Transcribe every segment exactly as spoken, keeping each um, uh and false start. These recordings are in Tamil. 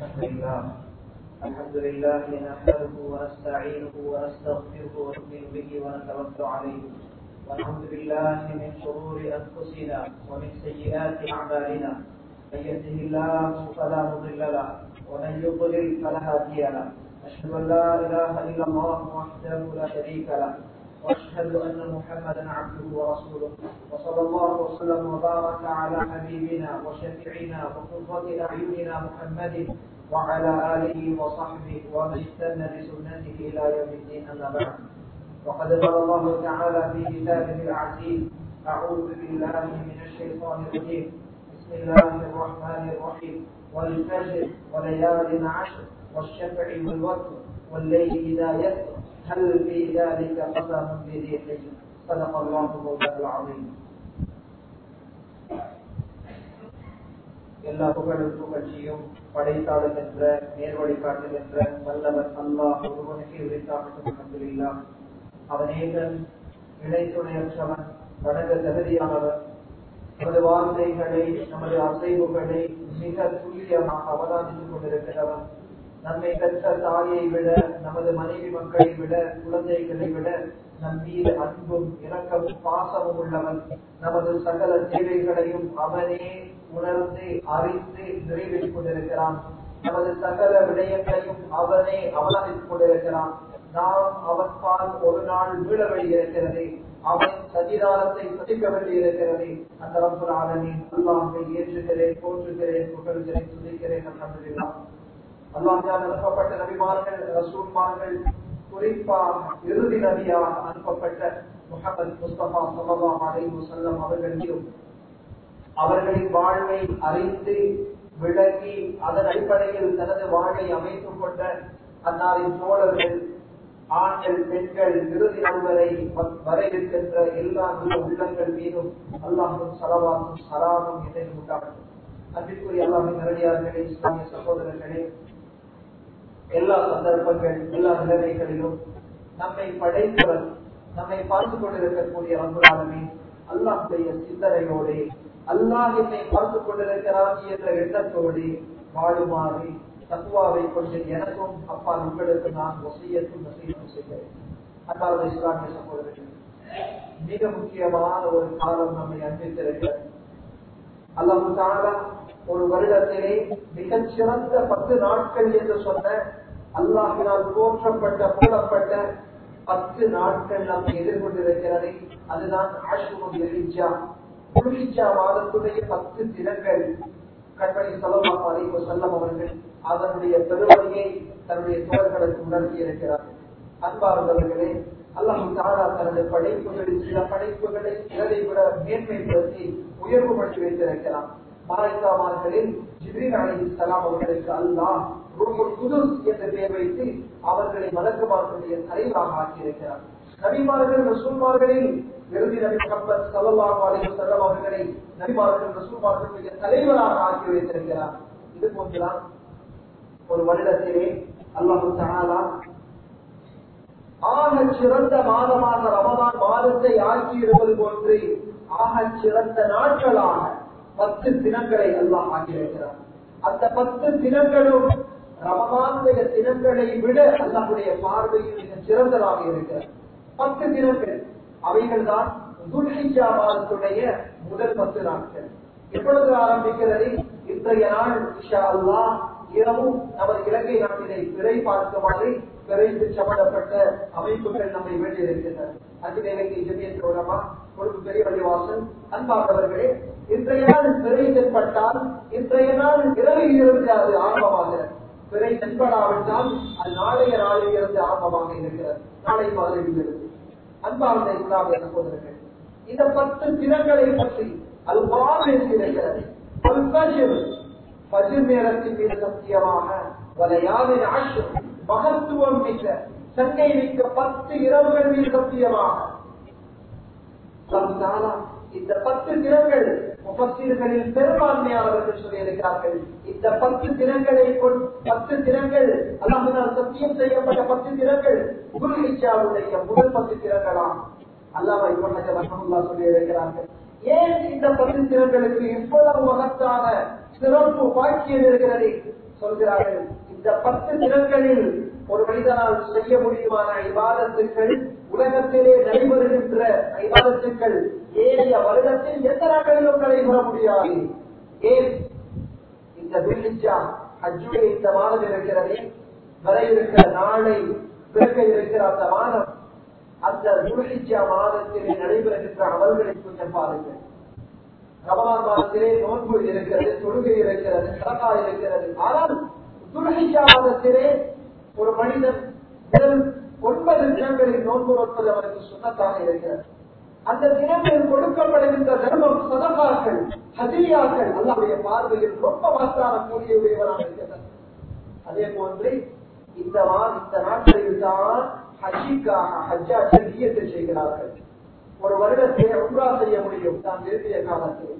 الحمد لله الحمد لله نحمده ونستعينه ونستغفره ونؤمن به ونتوكل عليه ونعوذ بالله من شرور انفسنا ومن سيئات اعمالنا من يهده الله فلا مضل له ومن يضلل فلا هادي له اشهد ان لا اله الا الله وحده لا شريك له واشهد ان محمدا عبده ورسوله وصلى الله وسلم وبارك على حبيبنا وشفيعنا وقرة اعيننا محمد وعلى اله وصحبه ومن استنى بسنته الى يوم الدين. اما بعد، وقد قال الله تعالى في كتابه العزيز: اعوذ بالله من الشيطان الرجيم، بسم الله الرحمن الرحيم، والفجر وليال عشر والشفع والوتر والليل اذا يسر هل في ذلك قسم بذي حجر. صدق الله مولانا العظيم. எல்லா புகழும் புகழ்ச்சியும் படைத்தாளர் என்ற நேர்வழி காட்டுகின்ற வல்லவர் அல்லாஹ் ஒருவனுக்கு உரித்தாகட்டும். அல்ஹம்துலில்லாஹ். அவன் ஏகன், இணை துணையற்றவன், வணங்க தகுதியானவன். நமது வார்த்தைகளை, நமது அசைவுகளை மிக துல்லியமாக அவதானித்துக் கொண்டிருக்கிறவன். நம்மை பெற்ற தாயை விட, நமது மனைவி மக்களை விட, குழந்தைகளை விட நம் மீது அன்பும் இரக்கமும் பாசமும் உள்ளவன். நமது சகல தேவைகளையும் அவனே உணர்ந்து அறிந்து நிறைவேற்றிக் கொண்டிருக்கிறான். நமது சகல விடயங்களையும் அவனே அவதானித்துக் கொண்டிருக்கிறான். நாம் அவன் பால் ஒரு நாள் வீழ வேண்டியிருக்கிறது. அவன் சதிதாரத்தை சதிக்க வேண்டியிருக்கிறது. அந்த ரப்பல் ஆலமீன் அல்லாஹ்வை ஏற்றுகிறேன், போற்றுகிறேன், புகழ்கிறேன், துதிக்கிறேன். அல்ஹம்துலில்லாஹ். அல்லாஹ்வால் அனுப்பப்பட்ட நபிமார்கள், ரசூல்மார்கள், குறிப்பாக இறுதி நபியாக அனுப்பப்பட்ட முஹம்மது முஸ்தபா ஸல்லல்லாஹு அலைஹி வஸல்லம் அவர்கள் மீதும் அவர்களின் வாழ்வை அறிந்து விளங்கி அதன் அடிப்படையில் தனது வாழ்வை அமைத்துக் கொண்ட அன்னாரின் தோழர்கள், ஆண்கள், பெண்கள், இறுதி நண்பரை வரவேற்கின்ற எல்லா உள்ளங்கள் மீதும் அல்லாஹ்வின் ஸலவாத்தும் ஸலாமும் என்றும் உண்டாகட்டும். அன்பிற்குரிய அல்லாஹ்வின் நல்லடியார்களே, இஸ்லாமிய சகோதரர்களே, எல்லா சந்தர்ப்பங்கள், எல்லா நிலைமைகளிலும் நம்மை படைத்தவர், நம்மை பார்த்து கொண்டிருக்கக்கூடிய ரப்பல் ஆலமீன் அல்லாஹ்வுடைய சிந்தனையோடு, அல்லாஹ் என்னை பார்த்து கொண்டிருக்கிறான் என்ற எண்ணத்தோடு வாழுமாறு தக்வாவை கொண்டு எனக்கும் அப்பா உங்களுக்கு நான் வசியத்தும் நசீகத்தும் செய்கிறேன். அன்பார்ந்த இஸ்லாமிய சகோதரர்கள், மிக முக்கியமான ஒரு காலம் நம்மை அன்பித்திருக்கிறது. அல்லாஹ் தஆலா ஒரு வருடத்திலே மிகச் சிறந்த பத்து நாட்கள் என்று சொன்ன, அல்லாஹ்வினால் போற்றப்பட்ட போடப்பட்ட பத்து நாட்கள் நம்மை எதிர்கொண்டிருக்கிறது. அதுதான் அஷ்ஹுருல் ஹிஜ்ஜா, துல்ஹிஜ்ஜா மாதத்துடைய பத்து தினங்கள். கண்மணி ஸல்லல்லாஹு அலைஹி வஸல்லம் அவர்கள் அதனுடைய பெருமையை தன்னுடைய தோழர்களுக்கு உணர்த்தி இருக்கிறார். அன்பார்ந்தவர்களே, அல்லாஹ் தஆலா தனது படைப்புகளில் சில படைப்புகளை சிலரை விட மேன்மைப்படுத்தி உயர்வுபடுத்தி வைத்திருக்கிறார். மலாயிகாமார்களில் ஜிப்ரீல் அலைஹிஸ்ஸலாம் அவர்களுக்கு அல்லாஹ் ரூஹுல் குதுஸ் என்ற பெயர் வைத்து அவர்களை மலக்குமார்களுடைய தலைவராக ஆக்கியிருக்கிறார். நபிமார்கள், ரசூல்மார்களில் இறுதி நபி முஹம்மது ஸல்லல்லாஹு அலைஹி வஸல்லம் அவர்களை நபிமார்கள், ரசூல்மார்களுடைய தலைவராக ஆக்கி வைத்திருக்கிறார். இது போன்றுதான் ஒரு வருடத்திலே அல்லாஹ் தஆலா ஆக சிறந்த மாதமாக ரமதான் மாதத்தை ஆக்கி இருப்பது போன்று ஆக சிறந்த நாட்களாக பத்து தினங்களை அல்லாஹ் ஆக்கியிருக்கிறார். அந்த பத்து தினங்களும் ரமதானுடைய தினங்களை விட அல்லாஹ்வுடைய பார்வையில் மிக சிறந்ததாக இருக்கிறது. பத்து தினங்கள் அவைகள் தான் துல்ஹிஜ்ஜா மாதத்துடைய முதல் பத்து நாட்கள். எப்பொழுது ஆரம்பிக்கிறது? இன்றைய நாள் இன்ஷா அல்லாஹ் இரவு நமது இலங்கை நாட்டினை பிறை பார்க்குமாறு பிறைத்து சமடப்பட்ட அமைப்புகள் நம்மை வேண்டியிருக்கின்றன. அகில இலங்கை ஜமியத் உலமா, கொழும்பு பெரிய பள்ளிவாசல். அன்பார்ந்தவர்களே, இன்றைய நாள் பிறை தென்பட்டால் இன்றைய நாள் இரவில் இருந்து அது ஆரம்பமாகிறது. பிறை தென்படாவிட்டால் அது நாளைய நாளில் இருந்து ஆரம்பமாக இருக்கிறது, நாளை பகலில் இருந்து. அன்பார்ந்த இஸ்லாமிய சகோதரர்கள், இந்த பத்து தினங்களை பற்றி அல் குர்ஆன் பேசியிருக்கிறது. அல் ஃபஜ்ர், ஃபஜ்ர் நேரத்தின் மீது சத்தியமாக, வலயாலின் அஷ்ர், மகத்துவம் மிக்க சங்கை மிக்க பத்து இரவுகள் மீது சத்தியமாக. இந்த பத்து தினங்கள் முஃபஸ்ஸிர்களில் பெரும்பான்மையானவர்கள் சொல்லியிருக்கிறார்கள். இந்த பத்து தினங்களை பத்து தினங்கள் அல்லாஹ்வினால் சத்தியம் செய்யப்பட்ட பத்து தினங்கள் துல்ஹிஜ்ஜாவுடைய முதல் பத்து தினங்களாம். அல்லாஹ் இப்னு ஹஜர் ரஹ்மத்துல்லாஹி சொல்லியிருக்கிறார்கள். ஏன் இந்த பத்து தினங்களுக்கு இவ்வளவு மகத்தான சிறப்பு பாக்கியம் இருக்கிறது? சொல்கிறார்கள், இந்த பத்து தினங்களில் ஒரு மனிதனால் செய்ய முடியுமான இபாதத்துக்கள், உலகத்திலே நடைபெறுகின்ற இபாதத்துக்கள் ஏழைய வருடத்தில் எந்த நாட்களிலும் நடைபெற முடியாது. ஏன்? இந்த துல்ஹிஜ்ஜா ஹஜ்ஜுடைய இந்த மாதம் இருக்கிறதே, வர இருக்கிற நாளை பிறக்க இருக்கிற அந்த மாதம், அந்த துல்ஹிஜ்ஜா மாதத்திலே நடைபெறுகின்ற அமல்களை கொஞ்சம் பாருங்கள். ரமலான் மாதத்திலே நோன்பு இருக்கிறது, தொழுகை இருக்கிறது, சதகா இருக்கிறது. ஆனால் துல்ஹிஜ்ஜா மாதத்திலே ஒரு மனிதன் முதல் ஒன்பது தினங்களில் நோன்பு நோற்பது அவருக்கு சுன்னத்தாக இருக்கிறது. அந்த தினங்களில் கொடுக்கப்படுகின்ற தர்மம், சதகாக்கள், ஹதியாக்கள் அல்லாஹ்வுடைய பார்வையில் ரொம்ப மகத்தான கூலியுடையவராக இருக்கிறது. அதே போன்று இந்த இந்த நாட்களில் தான் ஹஜ்ஜிக்காக ஹஜ்ஜாக்கள் நியத்து செய்கிறார்கள். ஒரு வருடத்தை உம்ரா செய்ய முடியும் தான் விரும்பிய காலத்தில்.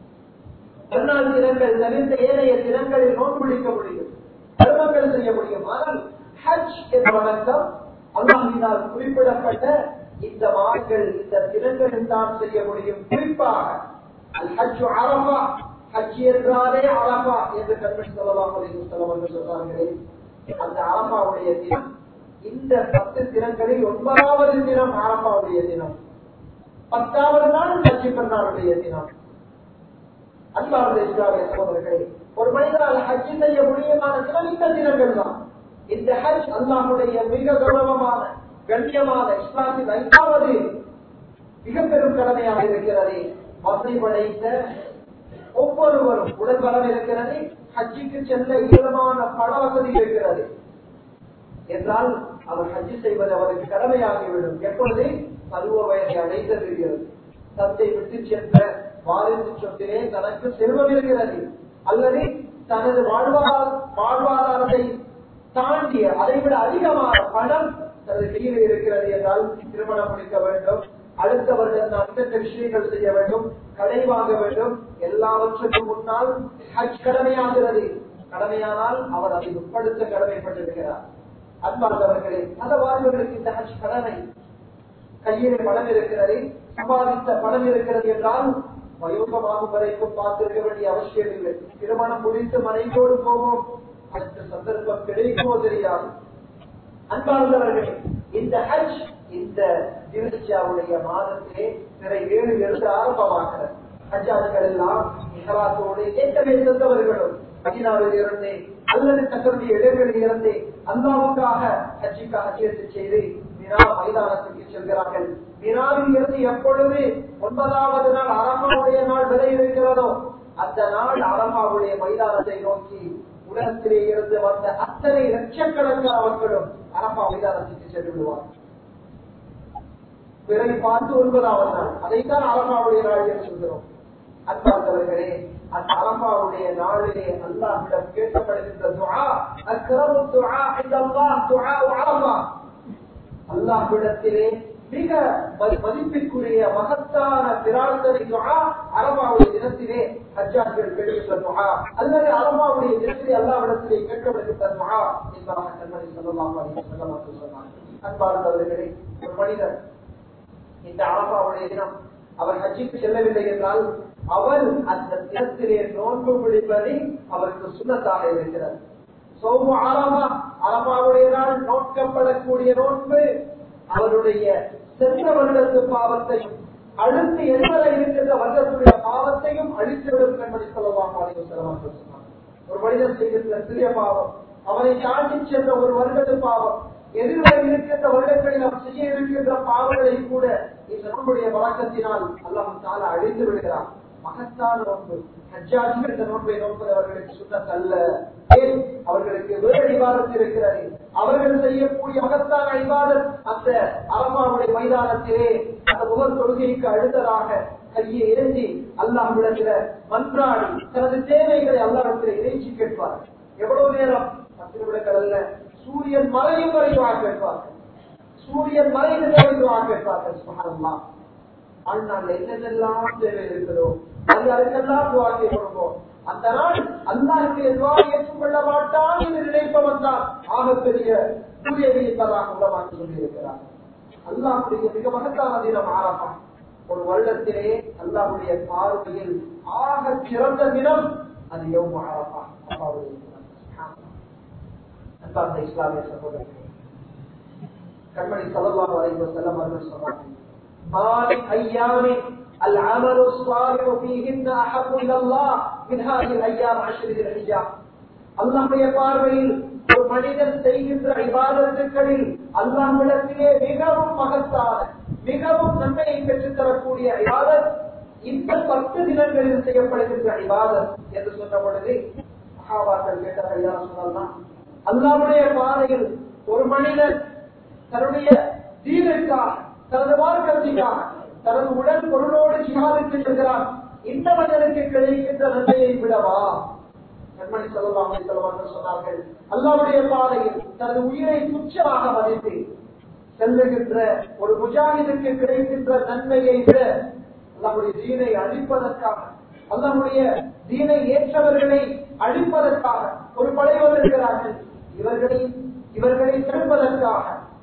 பதினாலு தினங்கள் தவிர்த்த ஏனைய தினங்களில் நோன்பு பிடிக்க முடியும், தர்மங்கள் செய்ய முடியும். ஆனால் ஹஜ் என்ற வணக்கம் அல்லாஹ்வினால் குறிப்பிடப்பட்ட இந்த மாதங்கள், இந்த தினங்களில் தான் செய்ய முடியும். குறிப்பாக அல் ஹஜ் அரஃபா, ஹஜ் என்றாலே அரஃபா என்று கண்மணி ஸல்லல்லாஹு அலைஹி வஸல்லம் அவர்கள் சொல்றார்களே, அந்த அரஃபாவுடைய தினம் இந்த பத்து தினங்களில் ஒன்பதாவது தினம் அரஃபாவுடைய தினம், பத்தாவது நாள் ஹஜ் பெருநாளுடைய தினம். அன்பார்ந்த இஸ்லாமிய சகோதரர்களே, ஒரு மனிதனால் ஹஜ் செய்ய முடியுமான தினம் இந்த தினங்கள் தான். இந்த ஹஜ் அல்லாஹ்வுடைய மிக கௌரவமான கண்ணியமான இஸ்லாமின் ஐந்தாவது மிக பெரும் கடமையாக இருக்கிறது. வசதி படைத்த ஒவ்வொருவரும் உடல் பலம் இருக்கிறது, ஹஜ்ஜுக்கு செல்ல ஈரமான பண வசதி இருக்கிறது என்றால் அவர் ஹஜ் செய்வது அவருக்கு கடமையாகிவிடும். எப்பொழுது பருவ வயதை அடைந்திருக்கிறது, தத்தை விட்டு சென்ற வாரிசு சொத்திலே தனக்கு செல்வம் இருக்கிறது, அல்லது தனது வாழ்வாதார வாழ்வாதாரத்தை தாண்டிய அதை விட அதிகமான பணம் தனது கையில் இருக்கிறது என்றால் திருமணம் முடிக்க வேண்டும், அடுத்தவர்கள் அந்தந்த விஷயங்கள் செய்ய வேண்டும், கடை வாங்க வேண்டும். எல்லாவற்றுக்கும் முன்னால் ஹஜ் கடமையாகிறது. கடமையானால் அவர் அதை உட்படுத்த கடமைப்பட்டிருக்கிறார். அன்பார்ந்தவர்களே, அந்த வாழ்வர்களுக்கு இந்த ஹஜ் கடமை. கையிலே பணம் இருக்கிறது, சம்பாதித்த பணம் இருக்கிறது என்றால் வயோகமாகும் வரைக்கும் பார்த்திருக்க வேண்டிய அவசியம் இல்லை. திருமணம் முடித்து மனைவியோடு போவோம், அடுத்த சந்தர்ப்பம் கிடைக்குமோ தெரியாது. அன்பார்ந்தவர்களே, இந்த ஹஜ் இந்த துல்ஹிஜ்ஜாவுடைய மாதத்திலே பிற ஏழு எழுந்து ஆரம்பமாகிறது. ஹஜ்ஜாஜிகள் எல்லாம் இஹ்ராத்தோடு ஏற்கனவே சென்றவர்களும் மதீனாவில் இருந்து அல்லது தங்களுடைய இடங்களில் இருந்து அல்லாஹ்வுக்காக ஹஜ்ஜுக்காக சேர்த்து செய்து மினா மைதானத்துக்கு செல்கிறார்கள். மினாவில் இருந்து எப்பொழுது ஒன்பதாவது நாள் அரபாவுடைய நாள் விலை இருக்கிறதோ அந்த நாள் அரபாவுடைய மைதானத்தை நோக்கி உலகத்திலே இருந்து வந்த அத்தனை லட்சக்கணக்கான மக்களும் அரபா மைதானத்துக்கு சென்று விடுவார். பிறை பார்த்து ஒன்பதாவது நாள், அதைத்தான் அரபாவுடைய நாள் என்று சொல்கிறோம். அன்பார்ந்தவர்களே, அந்த அரபாவுடைய நாளிலே அல்லாஹ்விடம் கேட்கப்படுகின்ற துஆ, அக்ரமு துஆ இன்தல்லாஹ் துஆ அரபா. அல்லாஹ்விடத்திலே மிக மதிப்பிற்குரிய மகத்தான பிரார்த்தனை துஆ அரபாவுடைய தினத்திலே ஹஜ்ஜாஜிகள் கேட்கின்ற துஆ, அல்லது அரபாவுடைய தினத்திலே அல்லாஹ்விடத்திலே கேட்கப்படுகின்ற துஆ என்பதாக கண்மணி ஸல்லல்லாஹு அலைஹி வஸல்லம் அவர்கள் சொன்னார்கள். அன்பார்ந்தவர்களே, ஒரு மனிதர் இந்த அரபாவுடைய தினம் அவர் ஹஜ்ஜுக்கு செல்லவில்லை என்றால் அவர் அந்த தினத்திலே நோன்பு பிடிப்பதை அவருக்கு சுன்னத்தாக இருக்கிறது. சௌமு அரபா, அரபாவுடைய நாள் நோக்கப்படக்கூடிய நோன்பு அவருடைய சென்ற வருடத்து பாவத்தையும் அடுத்து எதிர இருக்கின்ற வருடத்துடைய பாவத்தையும் அழித்துவிடும் கண்மணி ஸல்லல்லாஹு அலைஹி வஸல்லம் அவர்கள் சொன்னார். ஒரு மனிதன் செய்கின்ற சிறிய பாவம் அவனை தாண்டி சென்ற ஒரு வருடத்து பாவம், எதிர்வர இருக்கின்ற வருடங்களில் அவர் செய்ய இருக்கின்ற பாவங்களை கூட இந்த நோன்புடைய வழக்கத்தினால் அல்லாஹ் தஆலா அழித்து விடுகிறார். மகத்தான நோன்பு ஹஜ்ஜாஜிகள் இந்த நோன்பை நோன்பது அவர்களுக்கு சுன்னத் அல்ல. ஏன்? அவர்களுக்கு வேறு இபாதத் இருக்கிறது. அவர்கள் செய்யக்கூடிய மகத்தான இபாதத் அந்த அரபாவுடைய மைதானத்திலே அந்த முகர் தொழுகைக்கு அடுத்ததாக கையை ஏந்தி அல்லாஹ்விடத்தில மன்றாடி தனது தேவைகளை அல்லாஹ்விடத்தில் இறைச்சி கேட்பார். எவ்வளவு நேரம்? பத்து நிமிடங்கள் அல்ல, சூரியன் மறையும் வரை துஆ கேட்பார்கள். சூரியன் மறைந்து வரை துஆ கேட்பார்கள். சுப்ஹானல்லாஹ். ஆனால் என்னென்னலாம் தேவை இருக்கிறதோ அது அதுக்கெல்லாம் துஆ கேட்போம். அந்த நாள் அல்லாஹ்வுடைய துஆ ஏற்றுக்கொள்ள மாட்டான் என்று நினைப்பவன் தான் ஆகப்பெரிய பூஜையை என்பதாக உள்ளமாக சொல்லியிருக்கிறார். அல்லாஹ்வுடைய மிக மகத்தான தினம் அரபா. ஒரு வருடத்திலே அல்லாஹ்வுடைய பார்வையில் ஆக சிறந்த தினம் அது யௌமு அரபா. அன்பார்ந்த இஸ்லாமிய சகோதரர்களே, கண்மணி ஸல்லல்லாஹு அலைஹி வஸல்லம் அவர்கள் சொன்னார்கள், மாலி ஐயாமி அல் அமலு ஸாலிஹு ஃபீஹின்ன அஹப்பு இலல்லாஹ் மின் ஹாதில் ஐயாம் அஷ்ரி தில் ஹிஜ்ஜா. அல்லாஹ்வுடைய பார்வையில் ஒரு மனிதன் செய்கின்ற இபாதத்துகளில் அல்லாஹ்விடத்திலே மிகவும் மகத்தான மிகவும் நன்மையை பெற்றுத் தரக்கூடிய இபாதத் இந்த பத்து தினங்களில் செய்யப்படுகின்ற இபாதத் என்று சொன்ன பொழுது சஹாபாக்கள் கேட்டார்கள், யா ரசூலல்லாஹ், அல்லாஹ்வுடைய பாதையில் ஒரு மனிதன் தன்னுடைய தீனுக்காக தனது மார்க்கத்திற்காக தனது உடல் பொருளோடு ஜிஹாதுக்கு செல்கிறான், இந்த மனிதனுக்கு கிடைக்கின்ற நன்மையை விடவா? கண்மணி ஸல்லல்லாஹு அலைஹி வஸல்லம் சொன்னார்கள், அல்லாஹ்வுடைய பாதையில் தனது உயிரை துச்சமாக மதித்து செல்லுகின்ற ஒரு முஜாஹிதுக்கு கிடைக்கின்ற நன்மையை விட அல்லாஹ்வுடைய தீனை அழிப்பதற்காக அல்லாஹ்வுடைய தீனை ஏற்றவர்களை அழிப்பதற்காக ஒரு படைவர் இருக்கிறார்கள், இவர்களை இவர்களை தடுப்பதற்காக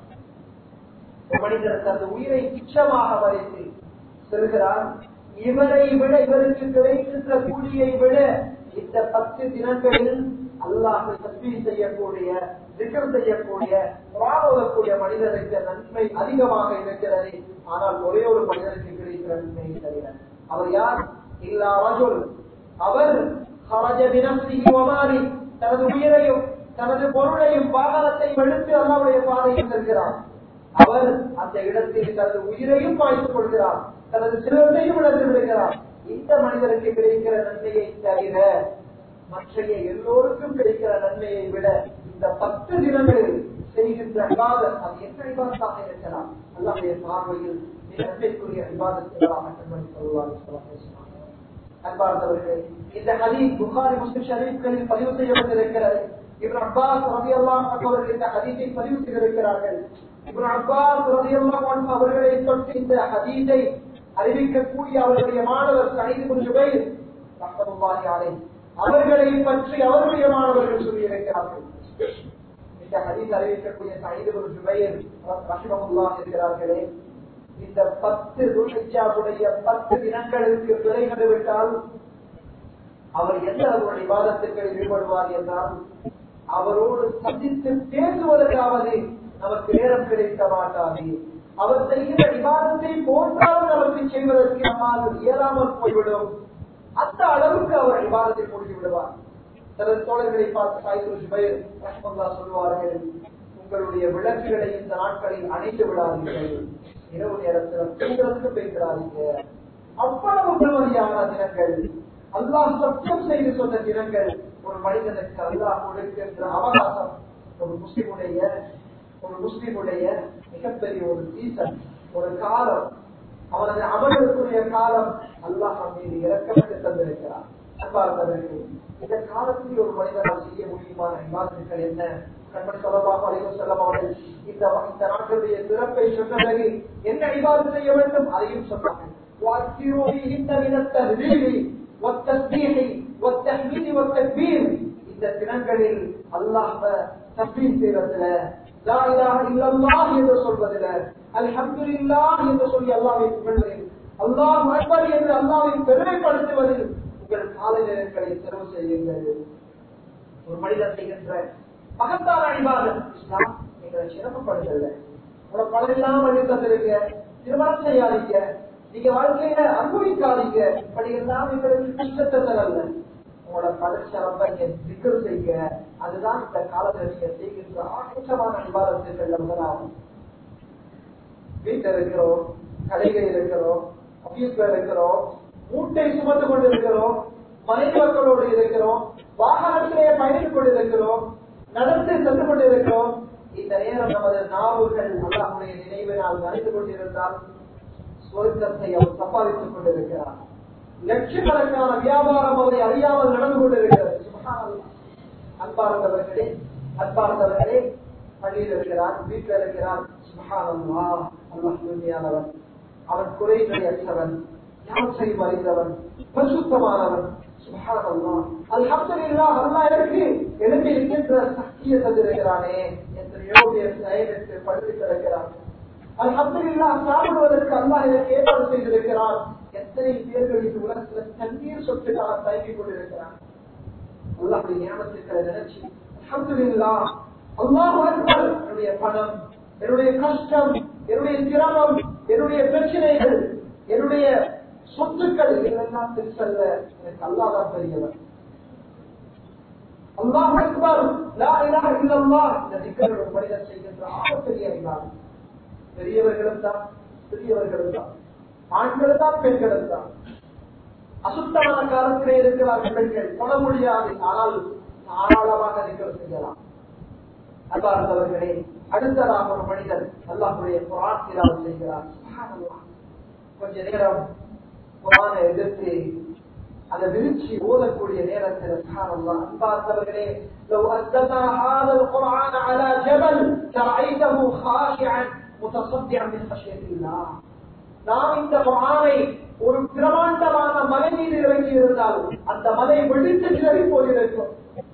மனிதர் தனது உயிரை துச்சமாக மதித்து செல்கிறார். இவரை விட இவருக்கு கிடைக்கின்ற கூலியை விட இந்த பத்து தினங்களில் அல்லாஹ்வை தஸ்பீஹ் செய்யக்கூடிய திக்ர் செய்யக்கூடிய ஓதக்கூடிய மனிதனுக்கு நன்மை அதிகமாக இருக்கிறது. ஆனால் ஒரே ஒரு மனிதனுக்கு கிடைக்கிற நன்மை தவிர அவர் யார்? இல்லா ரஜுல், அவர் ஹரஜ பினஃப்ஸிஹி வ மாலி, தனது உயிரையும் தனது பொருளையும் வாகனத்தையும் எடுத்து அல்லாஹ்வுடைய பாதையில் செல்கிறார். அவர் அந்த இடத்தில் தனது உயிரையும் பாய்த்துக் கொள்கிறார், தனது சிறுவத்தையும் இழந்து விடுகிறார். இந்த மனிதனுக்கு கிடைக்கிற நன்மையை தவிர மற்றைய எல்லோருக்கும் கிடைக்கிற நன்மையை விட இந்த பத்து தினங்களில் செய்கின்ற இபாதத், அது என்ன இபாதத்தாக இருக்கலாம்? அல்லாஹ்வுடைய பார்வையில் நன்மைக்குரிய இபாதத்துகளாக கண்மணி ஸல்லல்லாஹு அலைஹி வஸல்லம் பேசினார். அன்பார்ந்தவர்களே, இந்த ஹதீஸ் புகாரி முஸ்லிம் ஷரீஃப்களில் பதிவு செய்யப்பட்டிருக்கிறது. இப்னு அப்பாஸ் ரலியல்லாஹு அன்ஹு அவர்கள் இந்த ஹதீஸை பதிவு செய்திருக்கிறார்கள். இப்னு அப்பாஸ் ரலியல்லாஹு அன்ஹு அவர்களை தொட்டு இந்த ஹதீஸை அறிவிக்கக்கூடிய அவருடைய மாணவர் சயீத் இப்னு ஜுபைர் ரஹ்மத்துல்லாஹி அலைஹி அவர்களை பற்றி அவருடைய மாணவர்கள் சொல்லியிருக்கிறார்கள். இந்த ஹதீஸ் அறிவிக்கக்கூடிய சயீத் இப்னு ஜுபைர் ரஹ்மத்துல்லாஹி இருக்கிறார்களே, இந்த பத்து துல்ஹிஜ்ஜாவுடைய பத்து தினங்களுக்கு பிறகு விட்டால் அவர் எந்த அவருடைய இபாதத்துகளில் ஈடுபடுவார் என்றால், அவரோடு சந்தித்து பேசுவதற்காவது நமக்கு நேரம் கிடைக்க மாட்டாது. அவர் செய்கிற இபாதத்தை போன்றால் நமக்கு செய்வதற்கு நம்மால் இயலாமல் போய்விடும். அந்த அளவுக்கு அவர் இபாதத்தை முடித்து விடுவார். சில தோழர்களை பார்த்து சயீத் இப்னு ஜுபைர் ரஹ்மத்துல்லாஹி சொல்வார்கள், உங்களுடைய விளக்குகளை இந்த நாட்களில் அணைத்து விடாதீர்கள், இரவு நேரத்தில் தூங்குறதுக்கு பேசுகிறாதீங்க. அவ்வளவு பெருமதியான தினங்கள், அல்லாஹ் சத்தியம் செய்து சொன்ன தினங்கள். ஒரு மனிதனுக்கு அல்லாஹ் கொடுக்கின்ற அவகாசம் ஒரு முஸ்லிமுடைய ஒரு முஸ்லிமுடைய மிகப்பெரிய ஒரு சீசன், ஒரு காலம், அவனது அமலுக்குரிய காலம் அல்லாஹ் மீது இறக்கப்பட்டு தந்திருக்கிறார். அன்பார்ந்தவர்களே, இந்த காலத்தில் ஒரு மனிதனால் செய்ய முடியுமான இபாதத்துகள் என்ன? கண்மணி ஸல்லல்லாஹு அலைஹி வஸல்லம் அவர்கள் இந்த இந்த நாட்டுடைய சிறப்பை சொன்னதை என்ன இபாதத் செய்ய வேண்டும் அதையும் சொன்னார்கள். وَأَكْثِرُوا فِيهِنَّ مِنَ التَّهْلِيلِ وَالتَّسْبِيحِ وَالتَّحْمِيدِ وَالتَّكْبِيرِ. இந்த தினங்களில் அல்லாஹ்வை தஸ்பீஹ் செய்வதில, லா இலாஹ இல்லல்லாஹ் என்று சொல்வதில, அல்ஹம்துலில்லாஹ் என்று சொல்லி அல்லாஹ்வை புகழ்வதில், அல்லாஹு அக்பர் என்று அல்லாஹ்வை பெருமைப்படுத்துவதில் உங்கள் கால நேரங்களை செலவு செய்யுங்கள். ஒரு மனிதன் செய்கின்ற மகத்தான இபாதத் இஸ்லாம் எங்களை சிறப்புப்படுத்தல. உங்களோட பணம் எல்லாம் வழி தந்திருக்க, திருமணம் செய்யாதீங்க, நீங்க வாழ்க்கையில அனுபவிக்காதீங்க, இப்படி எல்லாம் எங்களுக்கு கஷ்டத்தை தரல. உங்களோட பதச்சரப்பை திக்ர் செய்ய, அதுதான் இந்த காலத்தில் நீங்க செய்கின்ற ஆச்சரியமான இபாதத்துகள் முதலாகும். வீட்டில் இருக்கிறோம், கடைகள் இருக்கிறோம், ஆபீஸ்ல இருக்கிறோம், மூட்டை சுமந்து கொண்டு இருக்கிறோம், மனைவி மக்களோடு இருக்கிறோம், வாகனத்திலே பயணித்துக் கொண்டிருக்கிறோம், நடந்து சென்று கொண்டிருக்கிறோம். இந்த நேரம் நமது நாவுகள் அல்லாஹ்வுடைய நினைவினால் மறைந்து கொண்டிருந்தால் சொர்க்கத்தை அவர் சம்பாதித்துக் கொண்டிருக்கிறார். லட்சக்கணக்கான வியாபாரம் அவரை அறியாமல் நடந்து கொண்டிருக்கிறது. சுப்ஹானல்லாஹ். அன்பார்ந்தவர்களே அன்பார்ந்தவர்களே பள்ளியில் இருக்கிறார், வீட்டில் இருக்கிறார். சுப்ஹானல்லாஹ், அல்லாஹ் தூய்மையானவன், அவன் குறைகளை அற்றவன், யாவற்றை மறைந்தவன், பரிசுத்தமானவன். சுப்ஹானல்லாஹ், அல்ஹம்துலில்லாஹ், அல்லாஹ் எனக்கு எனக்கு இருக்கின்ற சக்தியை தந்திருக்கிறானே. எத்தனையோ பேர் செயலுக்கு படுத்து கிடக்கிறார். அல்ஹம்துலில்லாஹ், சாப்பிடுவதற்கு அல்லாஹ் எனக்கு ஏற்பாடு செய்திருக்கிறார். எத்தனை பேர்கள் இந்த உலகத்தில் தண்ணீர் சொத்துக்காக தயங்கிக் கொண்டிருக்கிறார். அல்லாஹ்வுடைய நியமத்துக்களை நினைச்சு அல்ஹம்துலில்லாஹ் அல்லாஹ் அக்பர். என்னுடைய பணம், என்னுடைய கஷ்டம், என்னுடைய சிரமம், என்னுடைய பிரச்சனைகள், என்னுடைய சொத்துக்கள் இதெல்லாம் பெருசல்ல, எனக்கு அல்லாஹ் தான் பெரியவர். அல்லாஹ் அக்பர், லா இலாஹ இல்லல்லாஹ். இந்த திக்ர் ஒரு மனிதன் செய்கின்ற ஆகப்பெரிய அறிவார். பெரியவர்களும் தான், பெரியவர்களும் தான், ஆண்களும் தான், பெண்களும் தான். அசுத்தமான காலத்திலே இருக்கிறார்கள் பெண்கள், தொட முடியாது, ஆனால் தாராளமாக திக்ர் செய்யலாம். அன்பார்ந்தவர்களே, அடுத்ததாக ஒரு மனிதன் அல்லாஹ்வுடைய குர்ஆன் திலாவத் செய்கிறார். சுப்ஹானல்லாஹ். கொஞ்ச நேரம் குர்ஆனை எதிர்த்து அந்த விருச்சி ஓதக்கூடிய நேரத்தில் சுப்ஹானல்லாஹ். அன்பார்ந்தவர்களே, لو أنزلنا هذا القرآن على جبل لرأيته خاشعا متصدعا من خشية الله. நாம் இந்த குர்ஆனை ஒரு பிரமாண்டமான மலை மீது இறங்கி இருந்தால் அந்த மலை வெடித்து சிதறி போயிருக்கும்.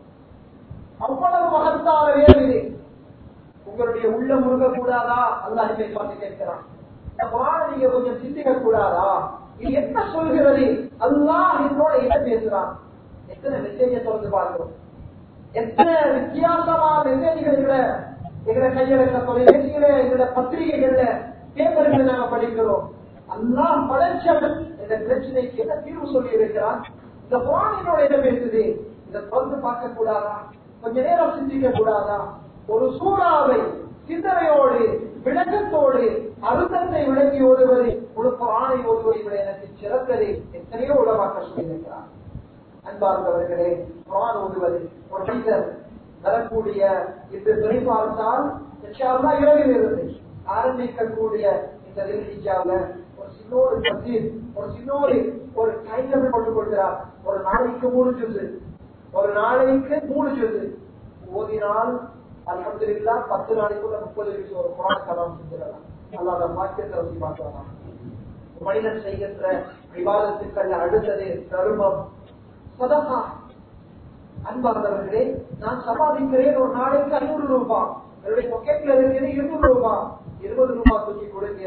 அவ்வளவு மகத்தான வேறு. உங்களுடைய உள்ள முருக கூடாதா? அல்லாஹ் இதை பார்த்து கேட்கிறான். இந்த குர்ஆனை நீங்க கொஞ்சம் சிந்திக்க கூடாதா? இது என்ன சொல்கிறது? அல்லாஹ் என்னோட என்ன பேசுறான்? எத்தனை மெசேஜை தொடர்ந்து பார்க்கிறோம், எத்தனை வித்தியாசமான மெசேஜ்கள் எங்களை கையெழுத்த தொலைபேசிகள, எங்களோட பத்திரிகைகள்ல, பேப்பர்களை நாங்க படிக்கிறோம். அல்லாஹ் படைச்சவன் இந்த பிரச்சனைக்கு என்ன தீர்வு சொல்லி இருக்கிறான்? இந்த குர்ஆன் என்னோட என்ன பேசுது? இதை தொடர்ந்து பார்க்க கூடாதா? கொஞ்ச நேரம் சிந்திக்க கூடாதா? ஒரு சூறாவை சிந்தனையோடு, விளக்கத்தோடு, அர்த்தத்தை விளக்கி ஓடுவது ஒரு குர்ஆனை ஓடுவதை விட எனக்கு சிறந்தது எத்தனையோ உலமாக்க சொல்லியிருக்கிறார். அன்பார்ந்தவர்களே, குர்ஆன் ஓடுவது ஒரு மனிதர் வரக்கூடிய இந்த துறை பார்த்தால் இரவில் இருந்து ஆரம்பிக்கக்கூடிய இந்த தில்ஹிஜ்ஜாவுல ஒரு சின்னோரு தஃசீர், ஒரு சின்னோரு ஒரு டைம் டேபிள் போட்டுக் கொள்கிறார். ஒரு நாளைக்கு மூணு ஜுஸ், ஒரு நாளைக்கு மூணு ஜுஸ் ஓதினால் அல்ஹம்துலில்லாஹ் பத்து நாளைக்குள்ள முப்பது ஜுஸ் ஒரு குர்ஆன் கலாம் செஞ்சிடலாம். அல்லாஹ் வாக்கியத்தை வச்சு பார்க்கலாம். மனிதன் செய்கின்ற இபாதத்துக்கள் அடுத்தது தர்மம், சதகா. அன்பார்ந்தவர்களே, நான் சம்பாதிக்கிறேன் ஒரு நாளைக்கு ஐநூறு ரூபாய், என்னுடைய பாக்கெட்ல இருக்கிறது இருநூறு ரூபாய், இருபது ரூபாய் தூக்கி கொடுங்க.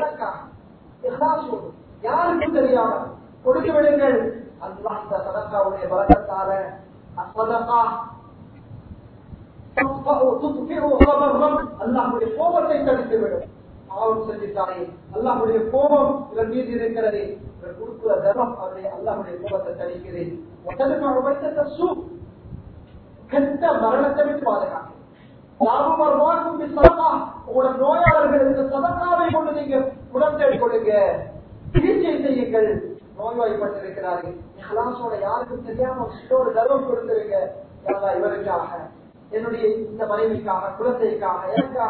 யாருக்கும் தெரியாம கொடுத்து விடுங்கள். அல்லாஹ் இந்த சதகாவுடைய பரக்கத்தால அஸ்ஸதகா அல்லாஹ்வுடைய கோபத்தை தடுத்துவிடும். பாவம் செஞ்சுட்டாரே, அல்லாஹ்வுடைய கோபம் இவர் மீது இருக்கிறது, இவர் கொடுக்கிற தர்மம் அவருடைய அல்லாஹ்வுடைய கோபத்தை தடுக்கிறது. கெட்ட மரணத்தை விட்டு பாதுகாக்க உங்களோட நோயாளர்களுக்கு சதகாவை கொண்டு நீங்க குணத்தை கொடுங்க, சிகிச்சை செய்யுங்கள். நோய்வாய்ப்பட்டிருக்கிறார்கள், இஹ்லாஸோட யாருக்கும் தெரியாம ஒரு தர்மம் கொடுத்திருங்க. இவருக்காக, என்னுடைய இந்த மனைவிக்காக, குழந்தைக்காக, எனக்காக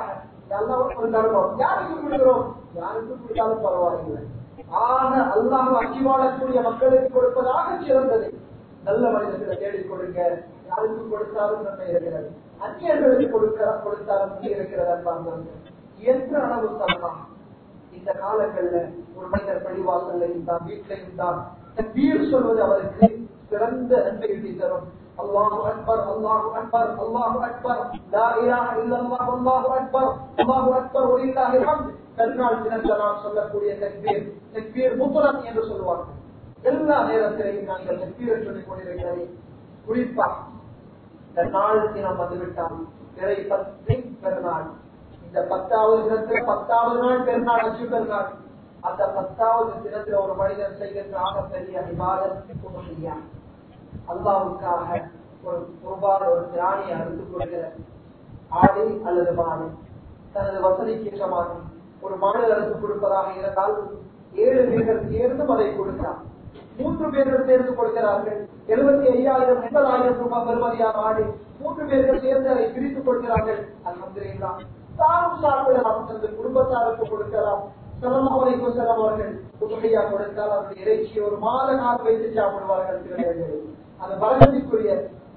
ஒரு தர்மம். யாருக்கு கொடுக்கிறோம்? யாருக்கு கொடுத்தாலும் பரவாயில்லை. ஆக அல்லாஹ் அஞ்சி வாழக்கூடிய மக்களுக்கு கொடுப்பதாக சிறந்தது. நல்ல மனிதர்களை தேடிக் கொடுங்க. யாருக்கு கொடுத்தாலும் நன்மை இருக்கிறது, அந்நியர்களுக்கு கொடுக்க கொடுத்தாலும் நன்மை இருக்கிறது. அன்பார்ந்தவர்கள், என்ற அளவு தரலாம். இந்த காலங்கள்ல ஒரு மனிதர் பள்ளிவாசல்ல இருந்தால், வீட்டில இருந்தால் தக்பீர் சொல்வது அவருக்கு சிறந்த நன்மை ஈட்டி தரும். அல்லாஹு அக்பர், அல்லாஹு அக்பர், அல்லாஹு அக்பர், லா இலாஹ இல்லல்லாஹ், அல்லாஹு அக்பர், அல்லாஹு அக்பர், வலில்லாஹில் ஹம்த். கர்நாள் தினத்தில் நாம் சொல்லக்கூடிய தக்பீர், தக்பீர் முத்லக் என்று சொல்வார்கள். எல்லா நேரத்திலையும் நாங்கள் தக்பீரை சொல்லிக் கொண்டிருக்கிறதை குறிப்பா இந்த நாள் தினம் வந்துவிட்டால் பிறை பத்து பெருநாள். இந்த பத்தாவது தினத்துல பத்தாவது நாள் பெருநாள், அச்சு பெருநாள். அந்த பத்தாவது தினத்துல ஒரு மனிதன் செய்கின்ற ஆகப்பெரிய இபாதத் உதுஹியா. அல்லாஹ்வுக்காக ஒரு குர்பான், ஒரு திராணியை அறுத்து கொடுக்கிற ஆடு அல்லது மாடு, தனது வசதிக்கு ஏற்றமாக ஒரு மாடு அறுத்து கொடுப்பதாக இருந்தால் ஏழு பேர்கள் சேர்ந்தும் அதை கொடுக்கிறார். மூன்று பேர்கள் சேர்ந்து கொடுக்கிறார்கள். எழுபத்தி ஐயாயிரம் எண்பதாயிரம் ரூபாய் பெறுமதியான ஆடு மூன்று பேர்கள் சேர்ந்து அதை பிரித்துக் கொடுக்கிறார்கள். அல்ஹம்துலில்லாஹ். தானும் சாப்பிடலாம், தனது குடும்பத்தாருக்கு கொடுக்கலாம். சலமாவளைக்கும் செல்லம் அவர்கள் உதவியா கொடுத்தால் அவருடைய இறைச்சி ஒரு மாத நாள் வைத்து சாப்பிடுவார்கள். சில அந்த பலகத்திற்குரிய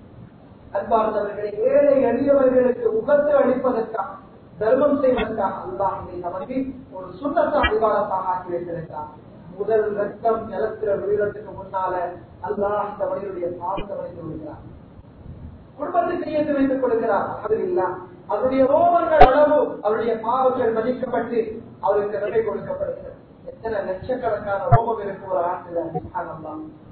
அன்பார்ந்தவர்களை ஏழை எளியவர்களுக்கு உகத்து அளிப்பதற்காக, தர்மம் செய்வதற்காக அல்லாஹ் இதை நமக்கு ஒரு சுண்ணத்தை இபாதத்தாக ஆக்கி வைத்திருக்கிறார். முதல் ரத்தம் நிலத்தில விழுறதுக்கு முன்னால அல்லாஹ் இந்த மனிதனுடைய பாவத்தை வைத்து விடுகிறார், குடும்பத்துக்கு ஏற்று வைத்துக் கொடுக்கிறார். அது இல்ல, அவருடைய ரோமங்கள் அளவு அவருடைய பாவங்கள் மதிக்கப்பட்டு அவருக்கு நன்மை கொடுக்கப்படுகிறது. எத்தனை லட்சக்கணக்கான ரோமம் இருக்கும் ஒரு ஆற்றில்.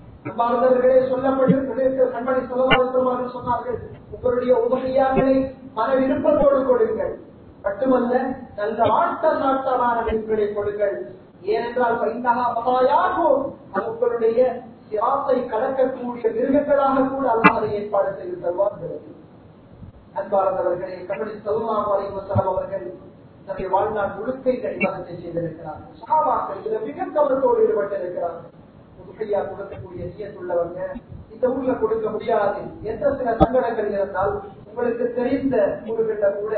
அன்பார்ந்தவர்களே, சொல்லப்பட்டு கண்மணி சொல்லவாதர்கள் சொன்னார்கள், உங்களுடைய உதவியாக்களை மன விருப்பத்தோடு கொடுங்கள். மட்டுமல்ல நல்ல ஆட்ட நாட்டமான விருப்பங்களை கொடுங்கள். ஏனென்றால் பைந்தகாயாகும் அது உங்களுடைய சிராத்தை கடக்கக்கூடிய மிருகங்களாக கூட அல்லாஹ் ஏற்பாடு செய்து தருவார்கள். அன்பார்ந்தவர்களே, கபடி ஸல்லல்லாஹு அலைஹி வஸல்லம் அவர்கள் தன்னுடைய வாழ்நாள் முழுக்க இந்த இபாதத்தை செய்திருக்கிறார்கள். சஹாபாக்கள் இதில் மிக கவனத்தோடு ஈடுபட்டிருக்கிறார்கள். உதுஹியா கொடுக்கக்கூடிய நியத்துள்ளவங்க இந்த ஊர்ல கொடுக்க முடியாது என்ற சில சங்கடங்கள் இருந்தால் உங்களுக்கு தெரிந்த ஊர்களில் கூட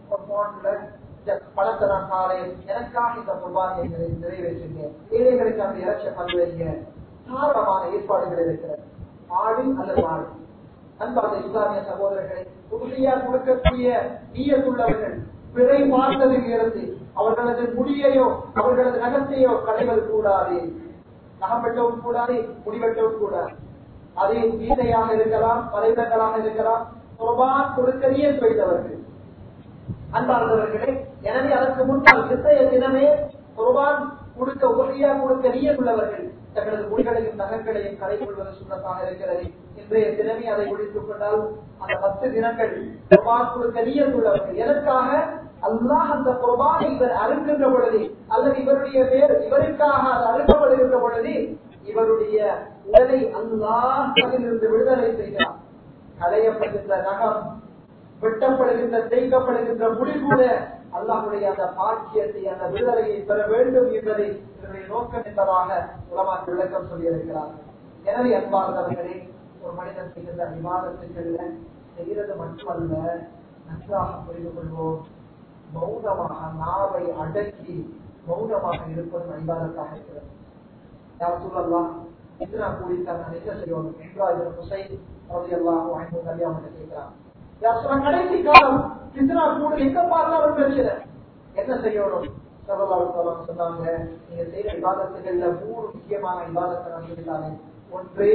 பணத்தை நான் காலையில் எனக்காக இந்த குர்பானியை நிறைவேற்றுங்க, ஏழைகளுக்கு அந்த இறைச்ச பல்வேறு தாராளமான ஏற்பாடுகள் இருக்கிறது. ஆடு அல்லது ஆடு. அன்பார்ந்த இஸ்லாமிய சகோதரர்களை, உறுதியா கொடுக்கக்கூடிய நீயத்துள்ளவர்கள் பிறை பார்த்ததில் இருந்து அவர்களது முடியையோ அவர்களது நகத்தையோ களைவது கூடாது. நகம் வெட்டவும் கூடாது, முடி வெட்டவும் கூடாது. அது வீதையாக இருக்கலாம், பலைவர்களாக இருக்கலாம். குர்பான் கொடுக்கறியே செய்தவர்கள் அன்பார்ந்தவர்களே, எனவே அதற்கு முன்னால் இன்றைய தினமே குர்பான் கொடுக்க உறுதியா கொடுக்க நீயத்துள்ளவர்கள் தங்களது முடிகளையும் நகங்களையும் கரை கொள்வது சுண்ணத்தாக இருக்கிறது. இன்றைய தினமே அதை ஒழித்துக் கொண்டால் அந்த பத்து தினங்கள் குர்பான் கொடுக்க நீயத்துள்ளவர்கள் எதற்காக அல்லாஹ் அந்த குர்பானை இவர் அறுக்கின்ற பொழுது அல்லது இவருடைய பேர் இவருக்காக அது அறுக்கப்படுகின்ற பொழுது இவருடைய உடலை அல்லாஹ் அதிலிருந்து விடுதலை செய்கிறார். களையப்படுகின்ற நகம், வெட்டப்படுகின்ற தேய்க்கப்படுகின்ற முடி கூட அல்லாஹ்வுடைய அந்த பாக்கியத்தை அந்த விடுதலையை பெற வேண்டும் என்பதை இதனுடைய நோக்கம் என்பதாக உலமாக்கள் விளக்கம் சொல்லியிருக்கிறார்கள். எனவே அன்பார்ந்தவர்களே, ஒரு மனிதன் செய்கின்ற விவாதத்துக்கள்ல செய்கிறது மட்டுமல்ல, நன்றாக புரிந்து கொள்வோம். மௌனமாக நாவை அடக்கி மௌனமாக இருப்பது ஐபாதத்தாக இருக்கிறது. யார் சொல்லலாம் இத்தனா கூடித்தான் நான் என்ன செய்வோம் இப்ராஹிம் ஹுசைன் ரலியல்லாஹு அன்ஹு கல்யாணத்தை கேட்கிறான். யார் சொல்ல கடைசி காலம் இத்தனா கூட எங்க பார்த்தாலும் பிரச்சனை, என்ன செய்யணும்? ஸல்லல்லாஹு அலைஹி வஸல்லம் சொன்னாங்க, நீங்க செய்யற இபாதத்துகள்ல மூணு முக்கியமான இபாதத்தை நான் சொல்லிட்டாங்க. ஒன்று,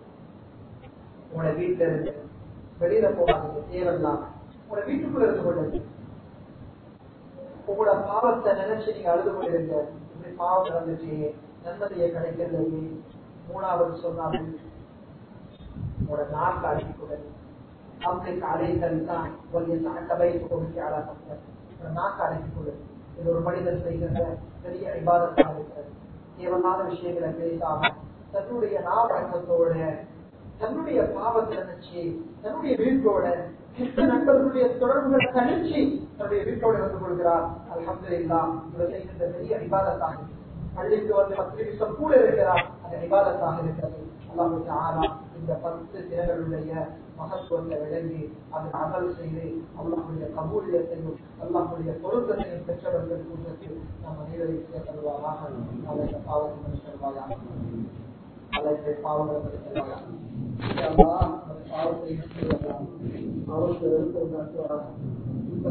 உங்களோட வீட்டுல இருந்து வெளியில போகாதீங்க, தேவையில்லாம உங்களோட வீட்டுக்குள்ள இருந்து கொண்டு உங்களோட பாவத்தை நினைச்சு நீங்க அழுது கொண்டிருங்க, இப்படி பாவம் நடந்துச்சு, நன்மதியை கிடைக்கலையே. மூணாவது சொன்னாங்க, உங்களோட நாக்கு அடிக்கூடாது. அவங்களுக்கு அடைகள் தான் சபை கொடுக்க ஆளாக நாக்கு அடைக்கூடாது. இது ஒரு மனிதன் செய்கின்ற பெரிய இபாதத்தாக இருக்கிறது. தேவையான விஷயங்களை பேசாம தன்னுடைய நாவடக்கத்தோட தன்னுடைய பாவத்தை நினைச்சு தன்னுடைய வீட்டோட கிட்ட நண்பர்களுடைய தொடர்புகளை தனிச்சு தன்னுடைய வீட்டோடு வந்து கொள்கிறார். அல்ஹம்துலில்லாஹ், இவர் செய்கின்ற பெரிய இபாதத்தாக பள்ளிக்கு வந்து பத்து நிமிஷம் கூட இருக்கிறார், அந்த இபாதத்தாக இருக்கிறது. அல்லாஹ் தஆலா இந்த பத்து தினங்களுடைய மகத்துவத்தை விளங்கி அதை அமல் செய்து அல்லாஹ்வுடைய கபூலியத்தையும் அல்லாஹ்வுடைய பொருத்தத்தையும் பெற்றவர்கள் கூட்டத்தில் நாம் அனைவரையும் சேர்த்தல்வாராக. அவருடைய பாவத்தை செல்வாயாக, அவருடைய பாவங்களை செல்வாயாக, பாவத்தை அவருக்கு